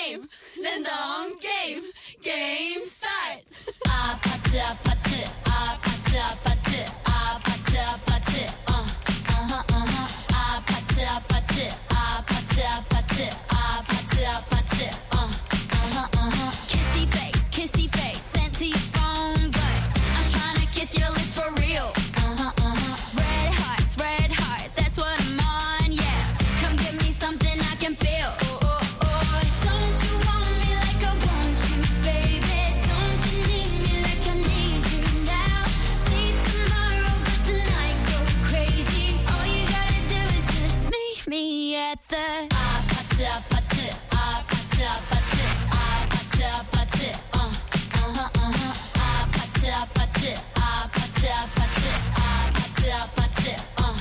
game. 랜덤 게임. 게임 스타트. 아파트 아파트 아파트 아파트 아파트 아파트 아파트 아파트 아파트 아파트 아파트 아파트 kissy face sent to your phone but I'm trying to kiss your lips for real. Red hearts, that's what I'm on, yeah. Come give me something I can feel. Don't you want me like I want you, baby? Don't you need me like I need you now? See tomorrow, but tonight go crazy. All you gotta do is just meet me at the 아파트 아파트 아파트 아파트 아파트 아파트 아파트 아파트 아파트 아파트 아파트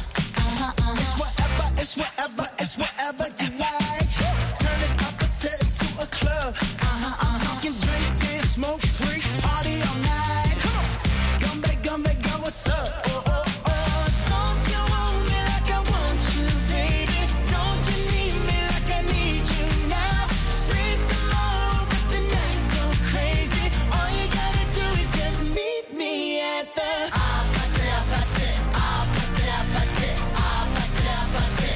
It's whatever you like. Turn this opposite into a club. I'm talking drink, dance, smoke, free, party all night. Come back, girl, what's up? Don't you want me like I want you, baby? Don't you need me like I need you now? Sleep tomorrow, but tonight go crazy. All you gotta do is just meet me at the 아파트 아파트 아파트 아파트 아파트 아파트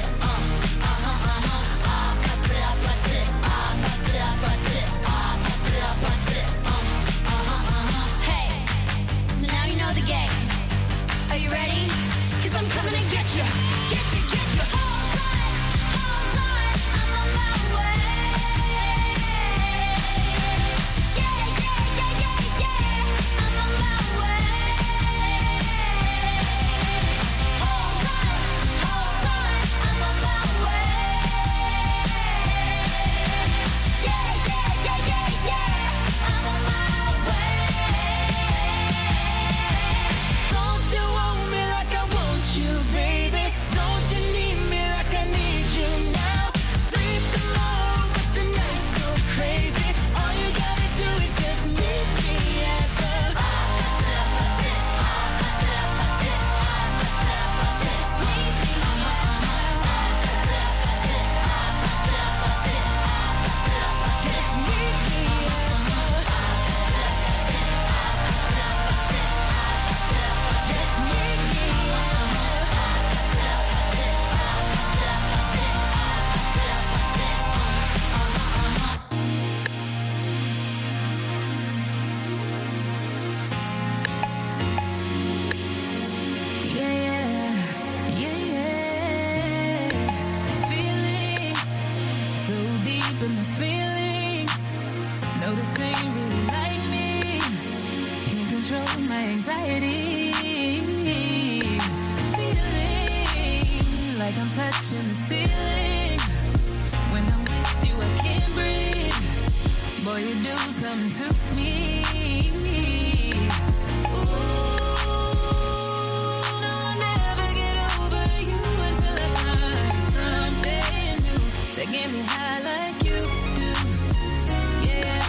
아파트 아파트 Hey, so now you know the game. Are you ready? 'Cause I'm coming to get you. Hold on, I'm on my way. Yeah, I'm on my way. Hold on, I'm on my way. Yeah, I'm on my way. Don't you want me like I want you, baby? Don't you need me like I need you now? Sleep tomorrow, but tonight go crazy. All you gotta do is just meet me at the 아파트 아파트 아파트 아파트 아파트 아파트 Just meet me 아파트 아파트 아파트 아파트 아파트 아파트 just meet me at the just meet me Feelings so deep in my feelings. No, this ain't really like me. Can't control my anxiety. Feeling like I'm touching the ceiling. When I'm with you, I can't breathe. Boy, you do something to me. No, I'll never get over you until I find something new that get me high like you do. Yeah.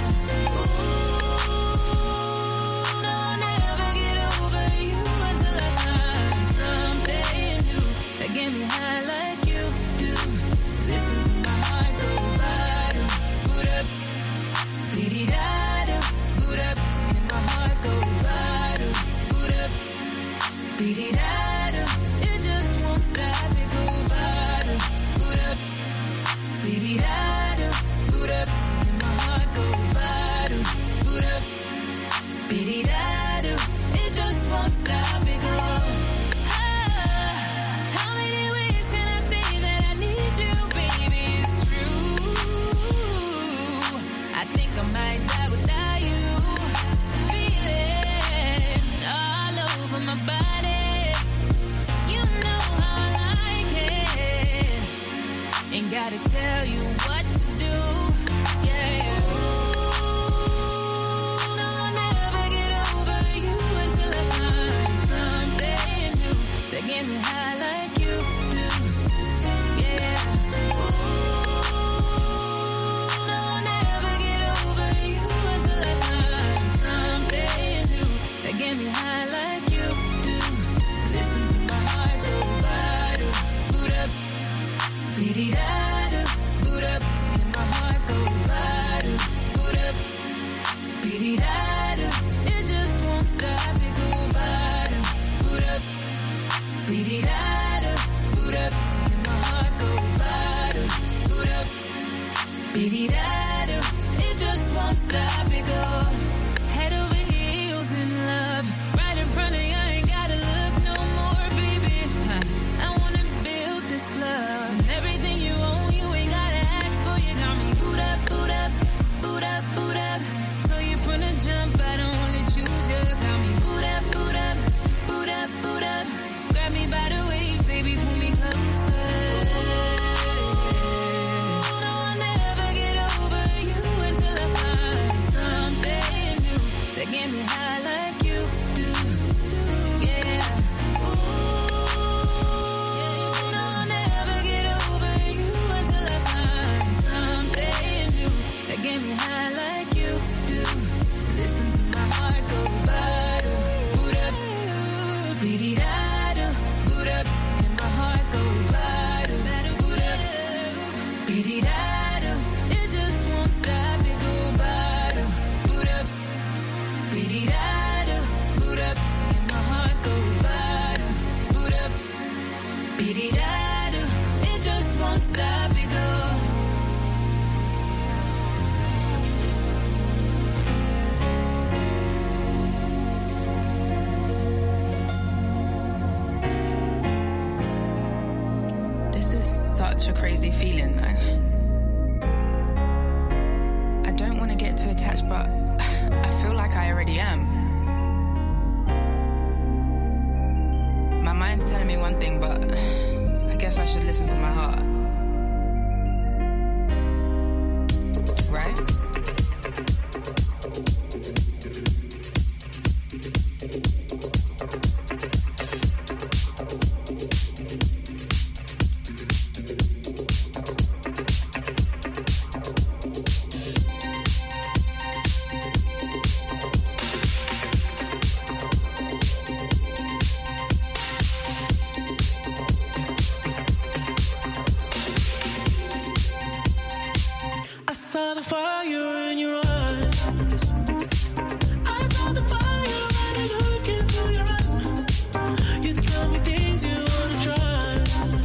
No, I'll never get over you until I find something new that get me high like you do. Listen to my heart go bottom, boot up, dee-dee-da-do, boot up, and my heart go bottom, boot up, dee-dee-da-do. It just won't stop, it go bottom, boot up, dee-dee-da-do, boot up, and my heart go bottom, boot up, dee-dee-da-do. It just won't stop, it go. How many ways can I say that I need you, baby? It's true. I think I might die without you. Feeling all over my body. You know how I like it. Ain't gotta tell you what to do. Yeah. No, I'll never get over you until I find something new that get me high like you do. Yeah. No, I'll never get over you until I find something new that get me high like you do. Listen to my heart go bottom, boot up, dee-dee-da-do, boot up, and my heart go bottom. Di-di-da-do, it just won't stop me go. This is such a crazy feeling though. I don't want to get too attached, but I feel like I already am. My mind's telling me one thing, but I guess I should listen to my heart. Right? I saw the fire in your eyes. I saw the fire when I look into your eyes. You tell me things you wanna try.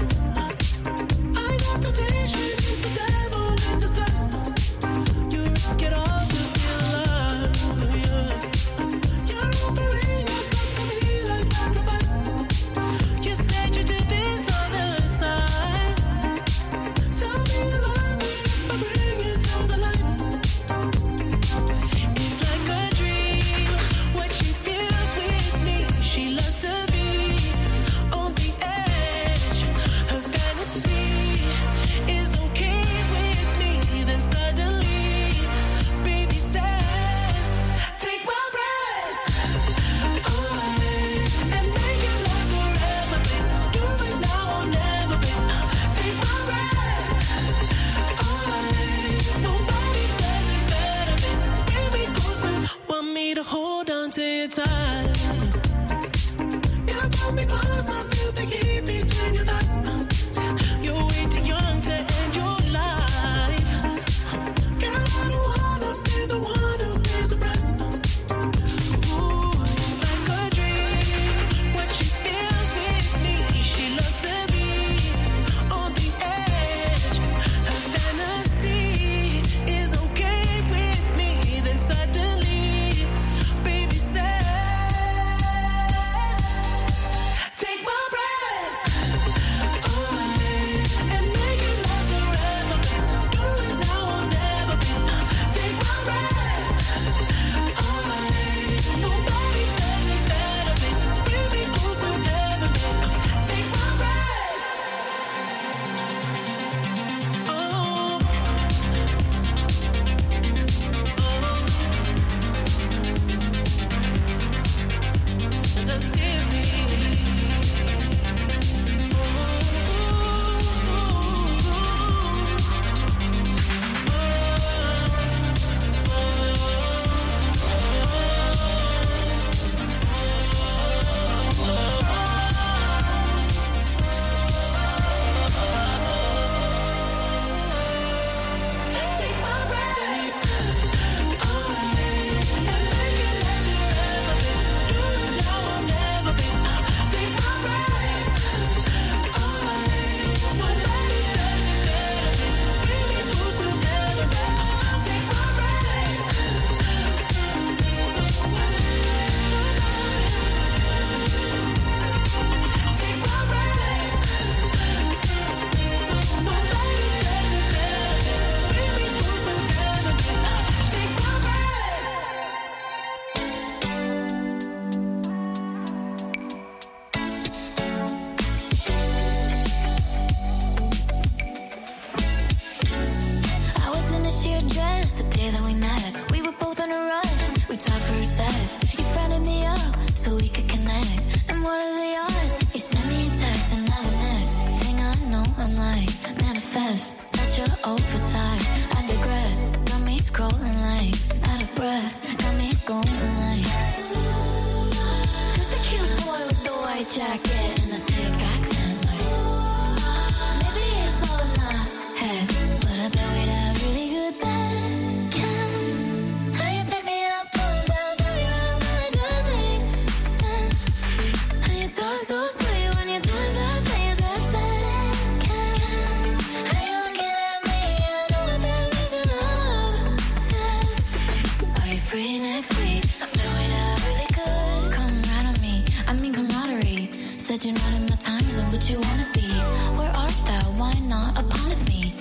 I know temptation is the devil in disguise. You risk it all to feel alive. Yeah. You're offering yourself to me like sacrifice. You said you do this all the time. Tell me you love me if I bring you to the light.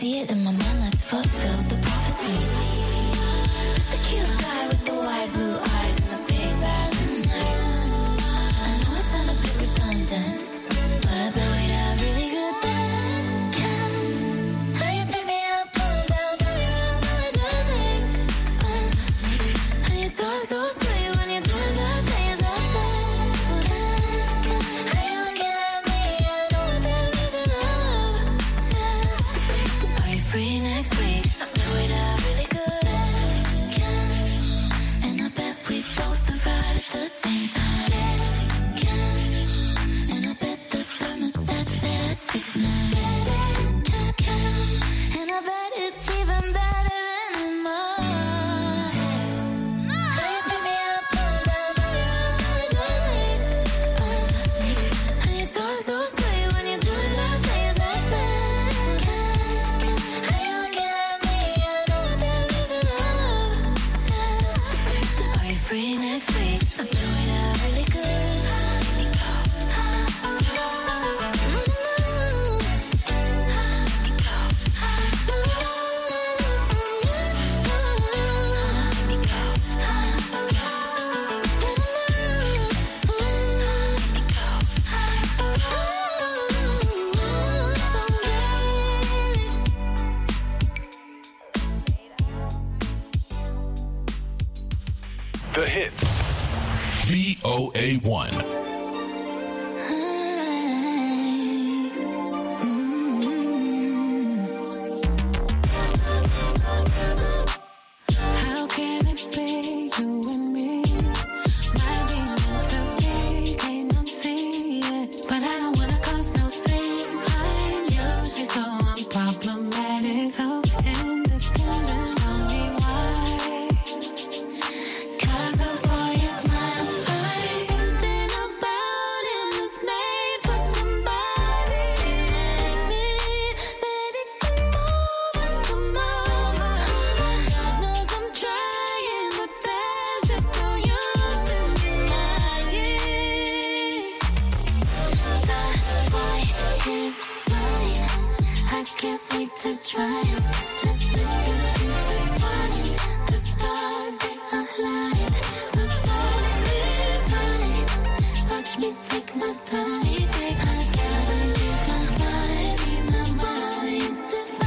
see it in my mind, let's fulfill the prophecy. Who's the cute guy with the wide blue eyes and the big bad eyes? I know it sounds a bit redundant, but I bet we'd have really good band. How you pick me up, pull bells, tell me real knowledge just makes sense. How you talk so sweet when you're doing that things that's bad. How you looking at me, I know what that means in love says. Are you free next week? I bet we'd have really good. And I bet we both arrive at the same time. And I bet the thermostat set at 6'9". And I bet it's even better than in my head. How you pick me up, pull bells, tell me real knowledge just makes sense. How you talk so sweet when you're doing that things that's bad. How you looking at me, I know what that means in love says. Are you free next week? I bet we'd have really good. The hits. VOA1. How can it be you and me? Might be meant to be, can't unsee it. But I don't wanna cause no scene. I'm usually so unproblematic, so independent. Tell me why. 'Cause the boy is mine. Something about him is made for somebody like me. Baby, come over, come over. God knows I'm trying, but there's just no use in denying. The boy is mine. I can't wait to try him. Let this get intertwined. The stars, they align. The boy is mine. Watch me take my time. I can't believe my mind. My mind's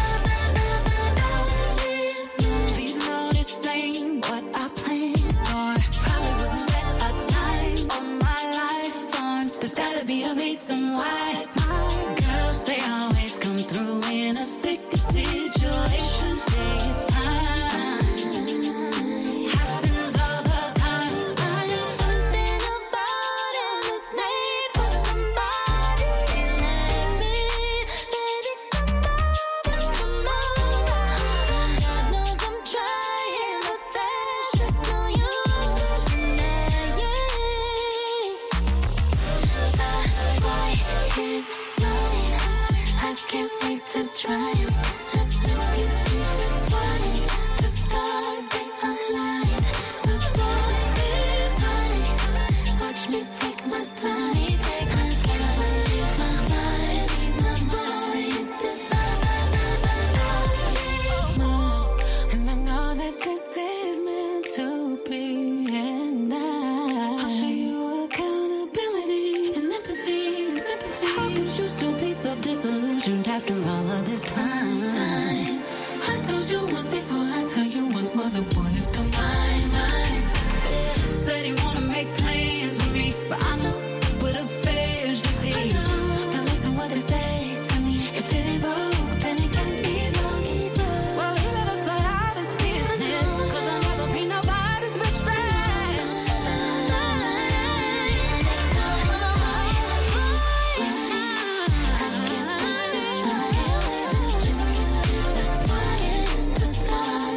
divided. Please know this ain't what I planned for. Probably wouldn't let a dime on my life on. There's gotta be a reason why my girls, they always come through in a sticky situation. Say it's fine. Happens all the time. Something about him is made for somebody like me. Baby, come over, come over. God knows I'm trying, but there's just no use in denying. The boy is mine. I can't wait to try him. Let's get intertwined. The stars, they align. The boy is mine. Watch me take my time. I can't believe my mind. My mind's divided. And I know that this is meant to be. And I'll show you accountability and empathy and sympathy. How could you still be so disillusioned after all of this time? I told you once before, I tell you once more, the boy is still mine. Said he wanna make plans with me, but I know what affairs to see. Now listen what they say to me. If it ain't broke, then it can't be broke. Well, he let us sort out his business, 'cause I'll never be nobody's mistress. I can't wait to try. Just get intertwined. The stars.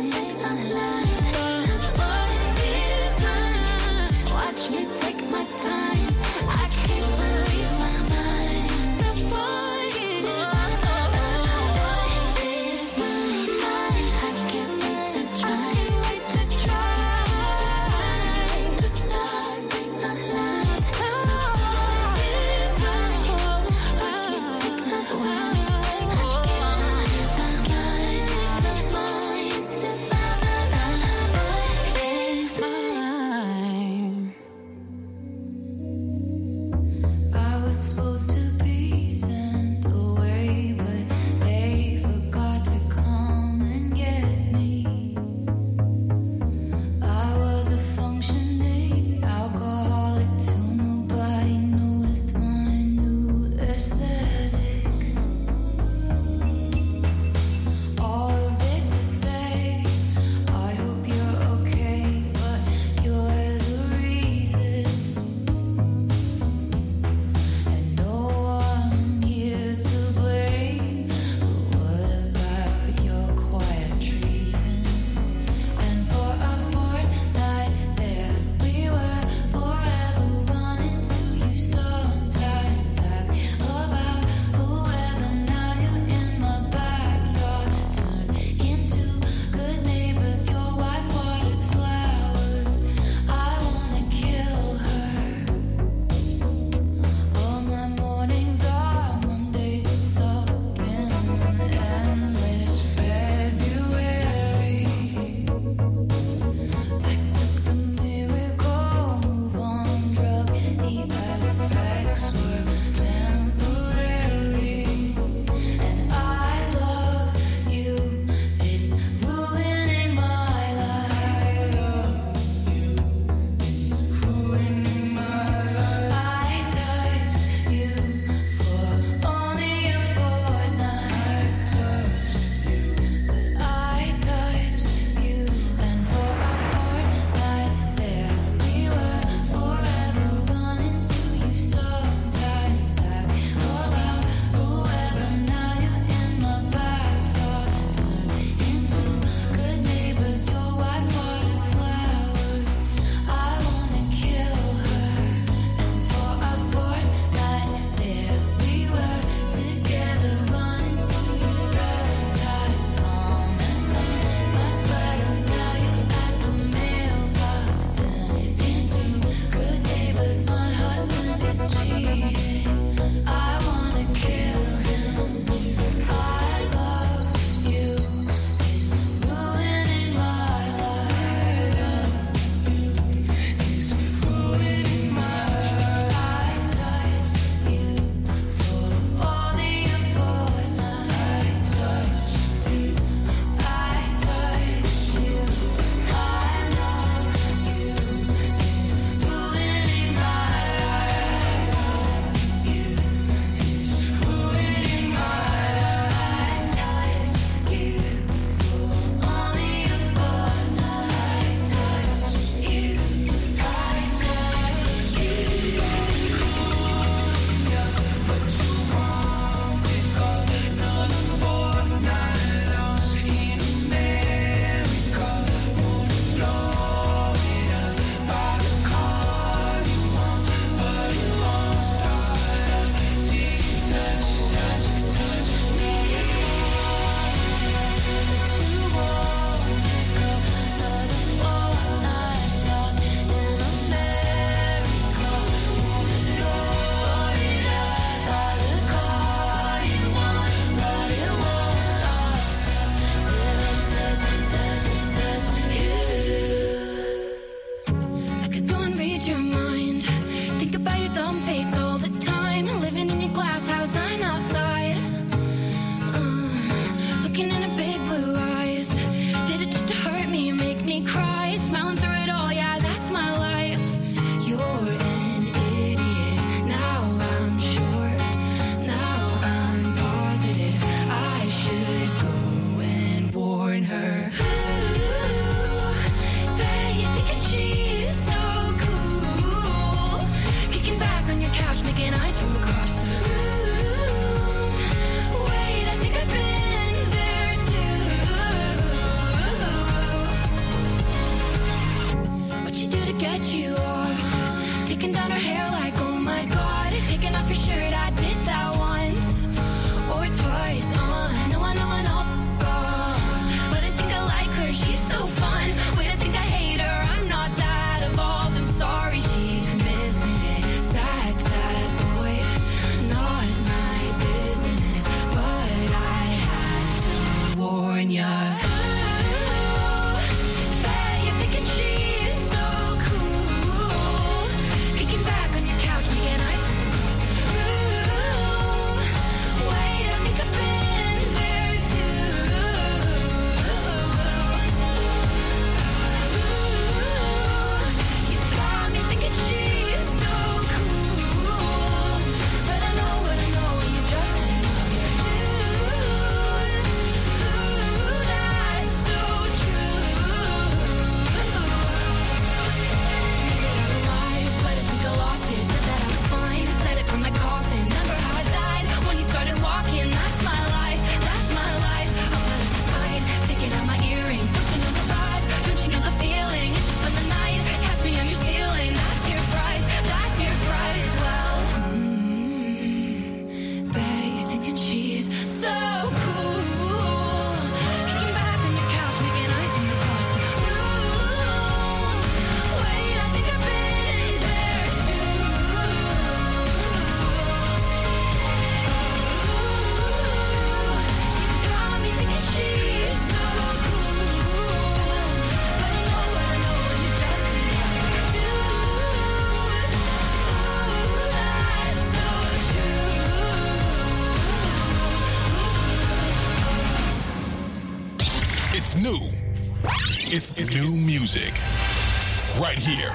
It's new. It's new music. Right here.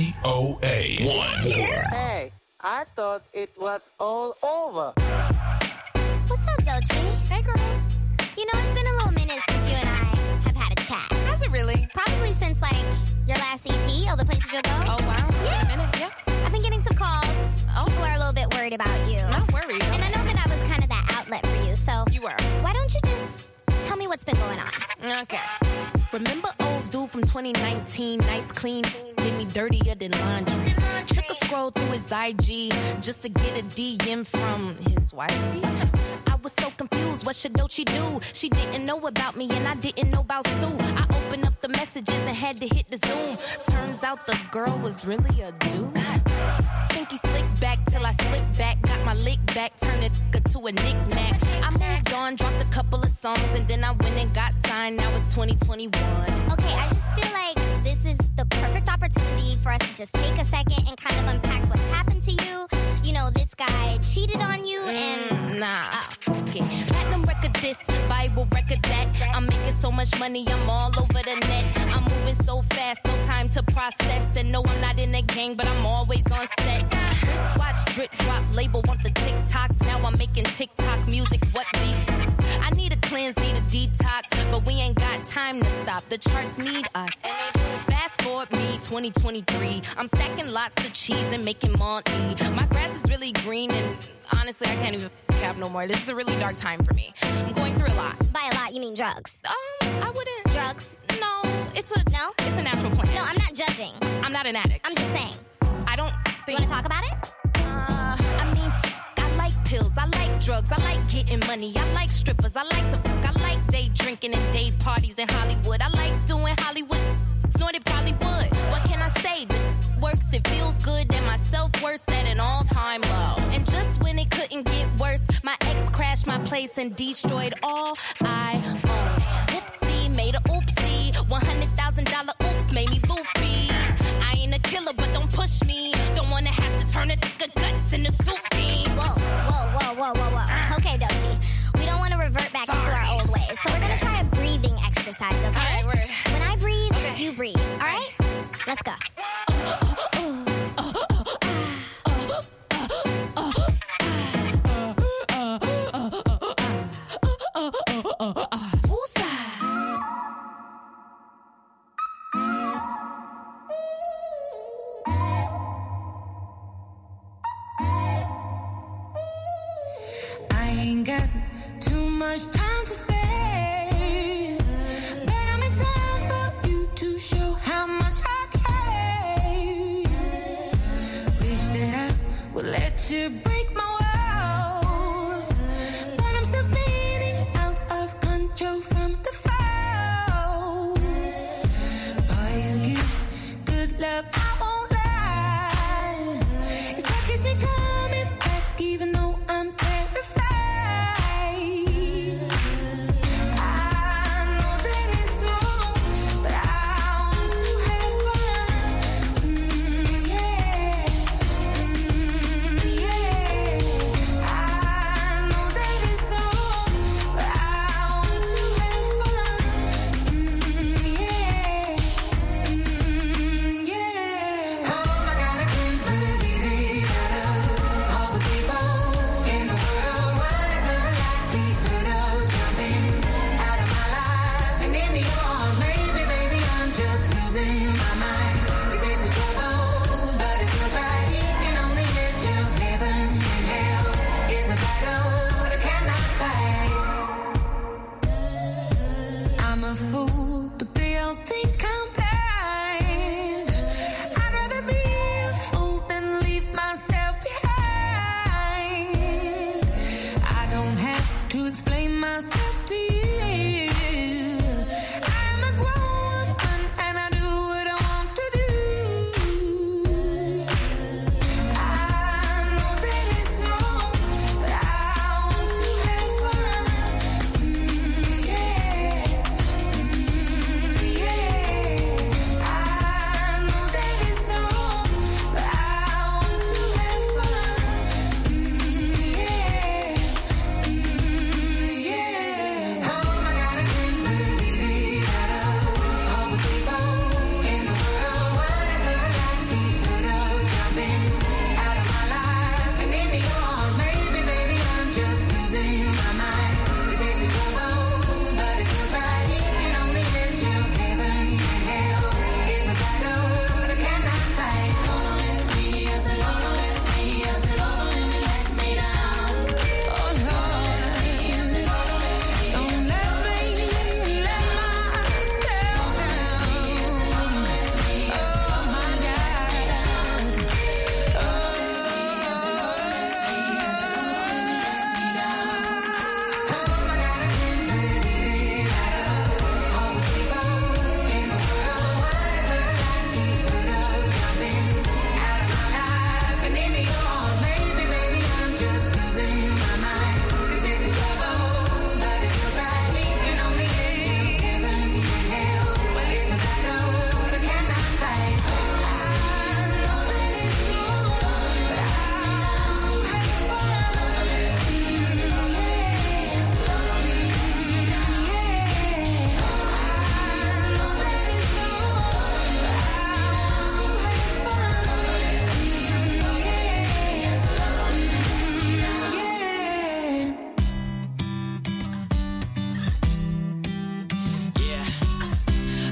VOA1. Hey, I thought it was all over. What's up, Doechii? Hey, girl. You know, it's been a little minute since you and I have had a chat. Has it really? Probably since, like, your last EP, All the Places You'll Go. Oh, wow. It's been a minute, yeah. I've been getting some calls. People are a little bit worried about you. Not worried. And I know that I was kind of that outlet for you, so... You were. Why don't you just tell me what's been going on? Okay. Remember old dude from 2019, nice, clean, did me dirtier than laundry. Took a scroll through his IG just to get a DM from his wifey. I was so confused, what should Doechii do? She didn't know about me and I didn't know about Sue. I opened up the messages and had to hit the Zoom. Turns out the girl was really a dude. Think he slicked back till I slipped back. Got my lick back, turned it to a knick-knack. I moved on, dropped a couple of songs, and then I went and got signed. Now it's 2021. Okay, I just feel like this is the perfect opportunity for us to just take a second and kind of unpack what's happened to you. You know, this guy cheated on you and... Nah. Okay. Platinum record this, Bible record that. I'm making so much money, I'm all over the net. I'm moving so fast, no time to process. And no, I'm not in a gang, but I'm always on set. Wristwatch, drip drop, label want the TikToks. Now I'm making TikTok music, what beef? I need a cleanse, need a detox, but we ain't got time to stop. The charts need us. Fast forward me, 2023. I'm stacking lots of cheese and making money. My grass is really green and honestly, I can't even cap no more. This is a really dark time for me. I'm going through a lot. By a lot, you mean drugs? I wouldn't. Drugs? No, it's No? It's a natural plan. No, I'm not judging. I'm not an addict. I'm just saying. I don't You think... want to talk about it? I mean, I like pills, I like drugs, I like getting money, I like strippers, I like to fuck, I like day drinking and day parties in Hollywood. I like doing Hollywood, snorted probably would. What can I say? It works, it feels good, and my self-worth's at an all-time low. And just when it couldn't get worse, my ex crashed my place and destroyed all I owned. Whoopsie, made a oopsie, $100,000 oops made me loopy. I ain't a killer, but don't push me. Don't wanna have to turn a nigga guts into soup beans. Whoa. Okay, Doechii. We don't want to revert back into our old ways. So we're going to try a breathing exercise, okay? All right, when I breathe, okay. you breathe. All right? Let's go. Got too much time to spare, but I'm in time for you to show how much I care. Wish that I would let you break my walls, but I'm still spinning out of control from the fall. Boy, you give good love, I won't lie. It's what keeps me coming back, even though I'm terrified.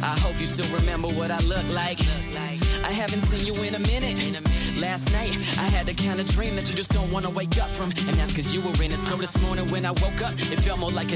I hope you still remember what I look like. I haven't seen you in a minute. Last night, I had the kind of dream that you just don't want to wake up from. And that's cause you were in it. So this morning when I woke up, it felt more like a